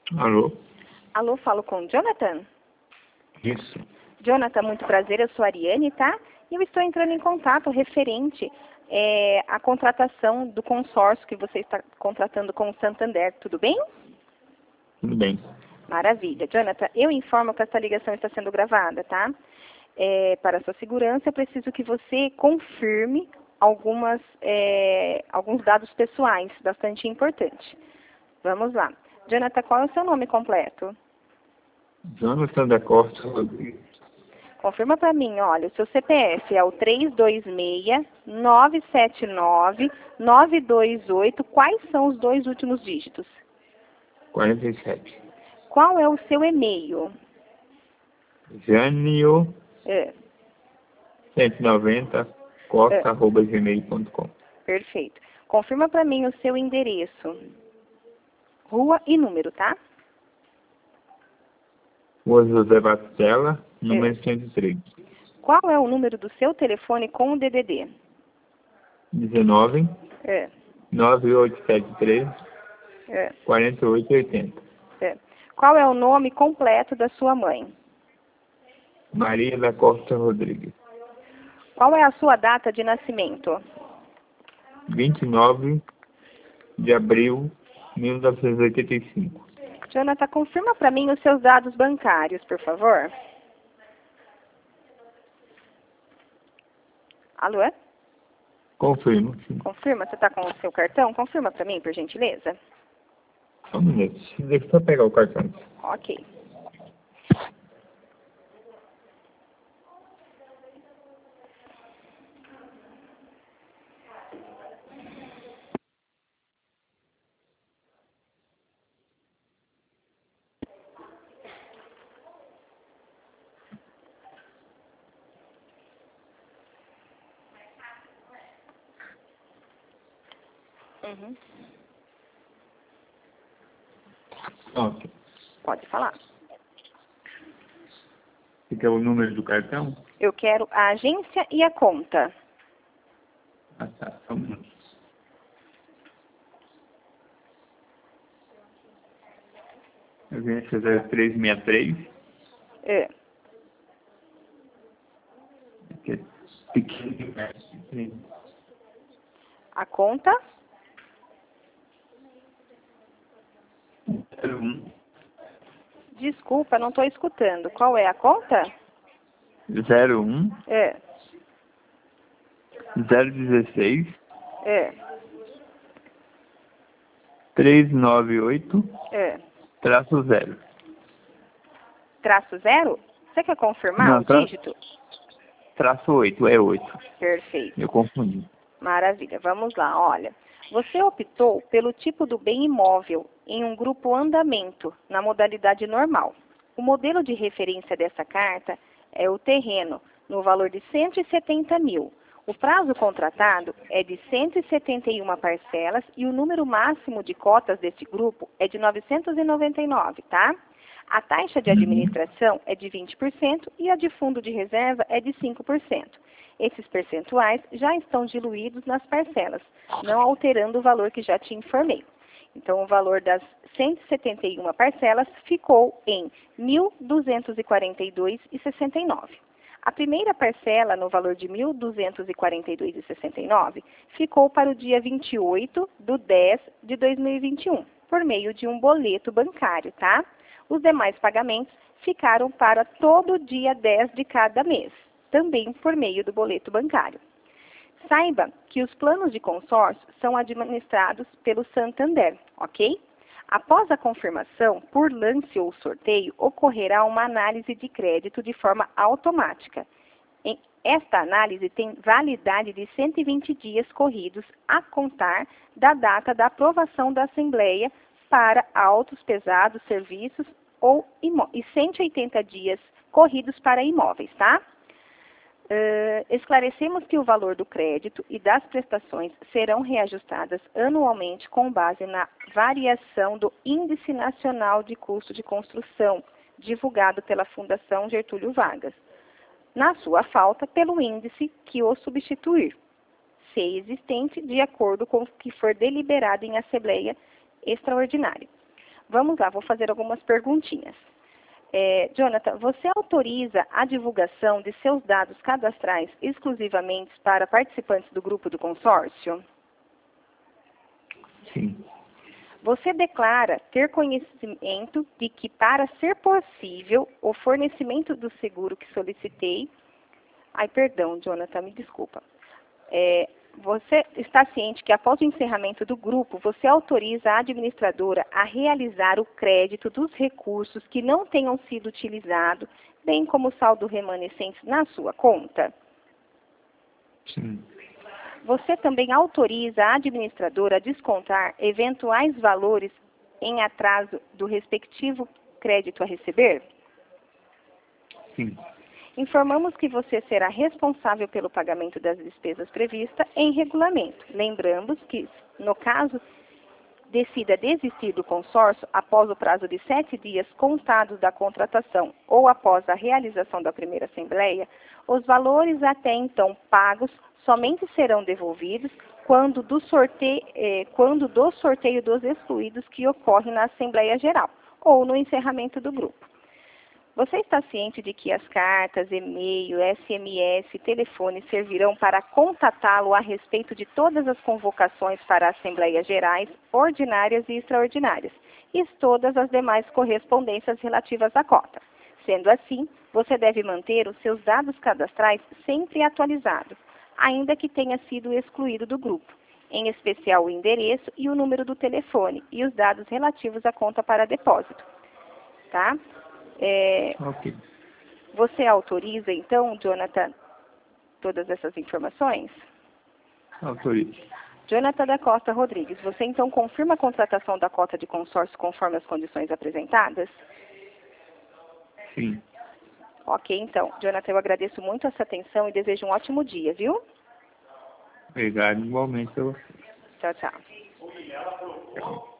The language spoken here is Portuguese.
Alô? Alô, falo com o Jonathan? Isso. Jonathan, muito prazer, eu sou a Ariane, tá? E eu estou entrando em contato referente à contratação do consórcio que você está contratando com o Santander, tudo bem? Tudo bem. Maravilha. Jonathan, eu informo que essa ligação está sendo gravada, tá? Para a sua segurança, eu preciso que você confirme alguns dados pessoais, bastante importantes. Vamos lá. Jonathan, qual é o seu nome completo? Jonathan da Costa Rodrigues. Confirma para mim, olha, o seu CPF é o 326-979-928. Quais são os dois últimos dígitos? 47. Qual é o seu e-mail? Jânio É, 190 costa@gmail.com. perfeito. Confirma para mim o seu endereço. Rua e número, tá? Rua José Bastela, número 103. Qual é o número do seu telefone com o DDD? 19 É, 9873 é, 4880. é. Qual é o nome completo da sua mãe? Maria da Costa Rodrigues. Qual é a sua data de nascimento? 29 de abril de 1985. Jonathan, confirma para mim os seus dados bancários, por favor. Alô? Confirmo. Sim. Confirma, você está com o seu cartão? Confirma para mim, por gentileza. Só um minuto. Deixa eu só pegar o cartão. Ok. Uhum. Ok. Pode falar. Você quer o número do cartão? Eu quero a agência e a conta. Ah, tá. Só um minuto. Agência 0363. É. Que é pequeno demais. A conta? 01 Desculpa, não estou escutando. Qual é a conta? 01 É. 016 É. 398 É. traço 0. Traço 0? Você quer confirmar Não, o dígito? traço 8, é 8. Perfeito. Eu confundi. Maravilha. Vamos lá, olha. Você optou pelo tipo do bem imóvel em um grupo andamento, na modalidade normal. O modelo de referência dessa carta é o terreno, no valor de 170 mil. O prazo contratado é de 171 parcelas e o número máximo de cotas deste grupo é de 999, tá? A taxa de administração é de 20% e a de fundo de reserva é de 5%. Esses percentuais já estão diluídos nas parcelas, não alterando o valor que já te informei. Então, o valor das 171 parcelas ficou em R$ 1.242,69. A primeira parcela, no valor de R$ 1.242,69, ficou para o dia 28/10/2021, por meio de um boleto bancário, tá? Os demais pagamentos ficaram para todo dia 10 de cada mês, também por meio do boleto bancário. Saiba que os planos de consórcio são administrados pelo Santander, ok? Após a confirmação, por lance ou sorteio, ocorrerá uma análise de crédito de forma automática. Esta análise tem validade de 120 dias corridos a contar da data da aprovação da Assembleia para autos, pesados, serviços e 180 dias corridos para imóveis, tá? Esclarecemos que o valor do crédito e das prestações serão reajustadas anualmente com base na variação do Índice Nacional de Custo de Construção, divulgado pela Fundação Getúlio Vargas. Na sua falta, pelo índice que o substituir, se existente, de acordo com o que for deliberado em Assembleia Extraordinária. Vamos lá, vou fazer algumas perguntinhas. Jonathan, você autoriza a divulgação de seus dados cadastrais exclusivamente para participantes do grupo do consórcio? Sim. Você declara ter conhecimento de que, para ser possível o fornecimento do seguro que solicitei... perdão, Jonathan, me desculpa. Você está ciente que, após o encerramento do grupo, você autoriza a administradora a realizar o crédito dos recursos que não tenham sido utilizados, bem como saldo remanescente na sua conta? Sim. Você também autoriza a administradora a descontar eventuais valores em atraso do respectivo crédito a receber? Sim. Informamos que você será responsável pelo pagamento das despesas previstas em regulamento. Lembramos que, no caso decida desistir do consórcio após o prazo de 7 dias contados da contratação ou após a realização da primeira assembleia, os valores até então pagos somente serão devolvidos quando do sorteio dos excluídos que ocorre na Assembleia Geral ou no encerramento do grupo. Você está ciente de que as cartas, e-mail, SMS, telefone servirão para contatá-lo a respeito de todas as convocações para Assembleias Gerais, ordinárias e extraordinárias, e todas as demais correspondências relativas à cota. Sendo assim, você deve manter os seus dados cadastrais sempre atualizados, ainda que tenha sido excluído do grupo, em especial o endereço e o número do telefone e os dados relativos à conta para depósito. Tá? Ok. Você autoriza, então, Jonathan, todas essas informações? Autorizo. Jonathan da Costa Rodrigues, você então confirma a contratação da cota de consórcio conforme as condições apresentadas? Sim. Ok, então. Jonathan, eu agradeço muito a sua atenção e desejo um ótimo dia, viu? Obrigado. Igualmente a você. Tchau, tchau. Tchau.